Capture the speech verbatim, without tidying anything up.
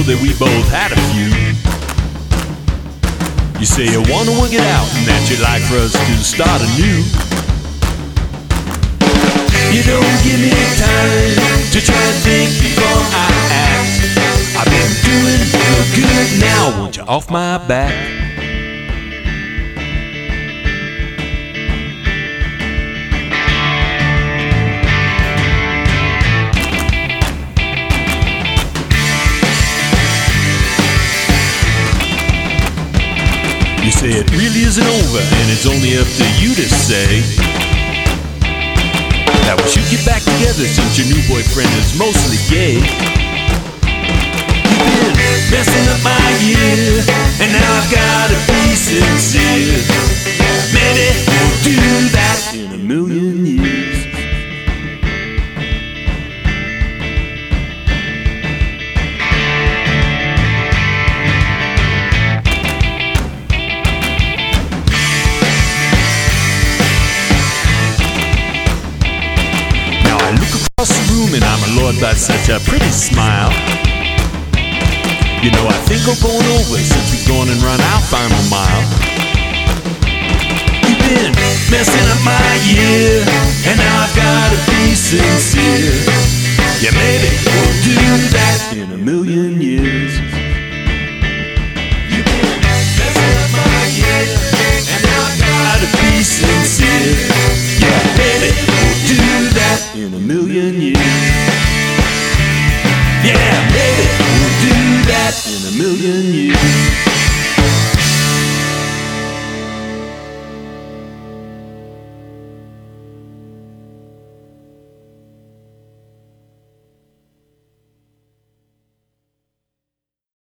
that we both had a few. You say you wanna work it out and that you'd like for us to start anew. You don't give me time to try and think before I act. I've been doing real good now, want you off my back? You say it really isn't over and it's only up to you to say that we should get back together since your new boyfriend is mostly gay. You've been messing up my year and now I've gotta be sincere. Maybe we'll do that in a million years. I look across the room and I'm allured by such a pretty smile. You know, I think we're going over since we've gone and run our final mile. You've been messing up my year and now I've gotta be sincere. Yeah, maybe we'll do that in a million years. You've been messing up my year and now I've gotta be sincere. Yeah, maybe we'll do that in a million years. Yeah, maybe we'll do that in a million years.